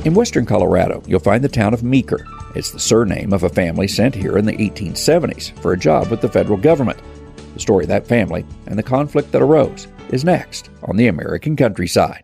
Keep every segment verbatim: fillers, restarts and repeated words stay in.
In western Colorado, you'll find the town of Meeker. It's the surname of a family sent here in the eighteen seventies for a job with the federal government. The story of that family and the conflict that arose is next on the American Countryside.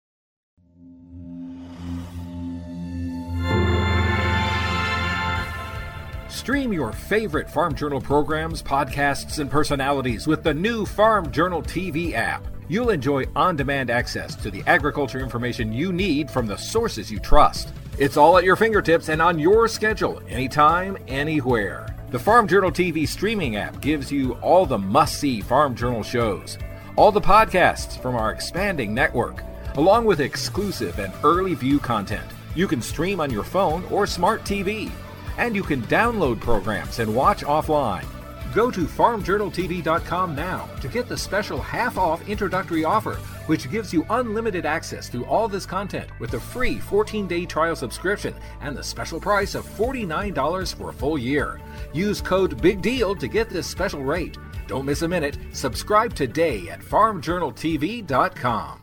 Stream your favorite Farm Journal programs, podcasts, and personalities with the new Farm Journal T V app. You'll enjoy on-demand access to the agriculture information you need from the sources you trust. It's all at your fingertips and on your schedule, anytime, anywhere. The Farm Journal T V streaming app gives you all the must-see Farm Journal shows, all the podcasts from our expanding network, along with exclusive and early view content. You can stream on your phone or smart T V, and you can download programs and watch offline. Go to farm journal t v dot com now to get the special half-off introductory offer, which gives you unlimited access to all this content with a free fourteen-day trial subscription and the special price of forty-nine dollars for a full year. Use code BIGDEAL to get this special rate. Don't miss a minute. Subscribe today at farm journal t v dot com.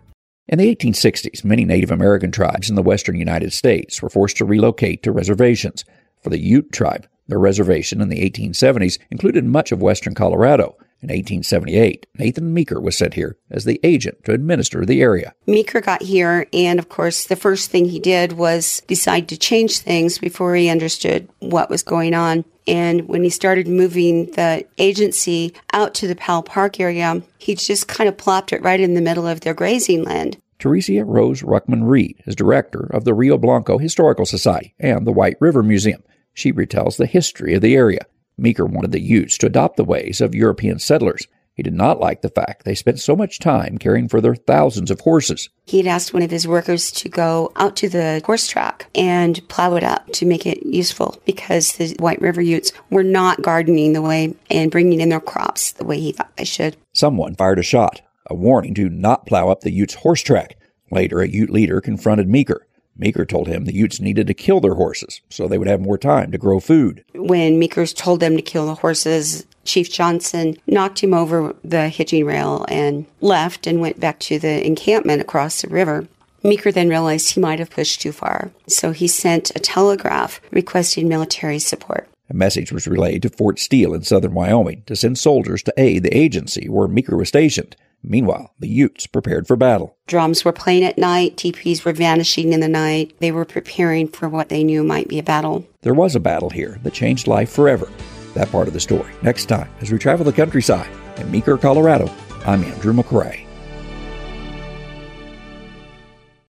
In the eighteen sixties, many Native American tribes in the western United States were forced to relocate to reservations. For the Ute tribe, their reservation in the eighteen seventies included much of western Colorado. In eighteen seventy-eight, Nathan Meeker was sent here as the agent to administer the area. Meeker got here, and of course, the first thing he did was decide to change things before he understood what was going on. And when he started moving the agency out to the Powell Park area, he just kind of plopped it right in the middle of their grazing land. Teresia Rose Ruckman-Reed is director of the Rio Blanco Historical Society and the White River Museum. She retells the history of the area. Meeker wanted the Utes to adopt the ways of European settlers. He did not like the fact they spent so much time caring for their thousands of horses. He had asked one of his workers to go out to the horse track and plow it up to make it useful because the White River Utes were not gardening the way and bringing in their crops the way he thought they should. Someone fired a shot, a warning to not plow up the Utes' horse track. Later, a Ute leader confronted Meeker. Meeker told him the Utes needed to kill their horses so they would have more time to grow food. When Meeker told them to kill the horses, Chief Johnson knocked him over the hitching rail and left and went back to the encampment across the river. Meeker then realized he might have pushed too far, so he sent a telegraph requesting military support. A message was relayed to Fort Steele in southern Wyoming to send soldiers to aid the agency where Meeker was stationed. Meanwhile, the Utes prepared for battle. Drums were playing at night, teepees were vanishing in the night. They were preparing for what they knew might be a battle. There was a battle here that changed life forever. That part of the story next time as we travel the countryside in Meeker, Colorado. I'm Andrew McCrae.